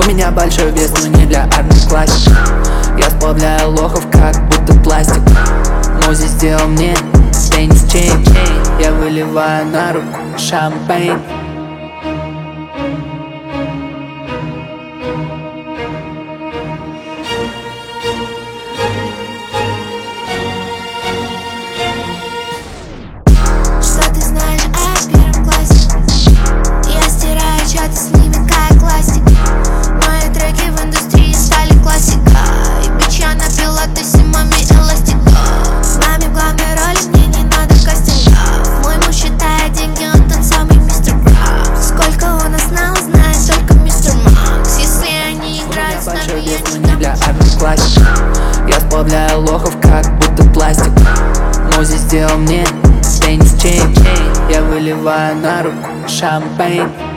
У меня большой вес, но не для армии классик. Я сплавляю лохов, как будто пластик. Мози сделал мне теннис чейн. Я выливаю на руку шампейн. Что ты знаешь о первом классе? Я стираю чаты с ними как классик. Мои треки в индустрии стали классикой. Бич, я напила тысимами эластика. С нами в главной роли, мне не надо кастингов. Мой муж считает деньги, он тот самый мистер Крабс. Сколько у нас знал, знает только мистер Макс. Если они играют с нами, я не не для армии классик. Я сплавляю лохов, как будто пластик. Мози сделал мне теннис чейн. Я выливаю на руку шампейн.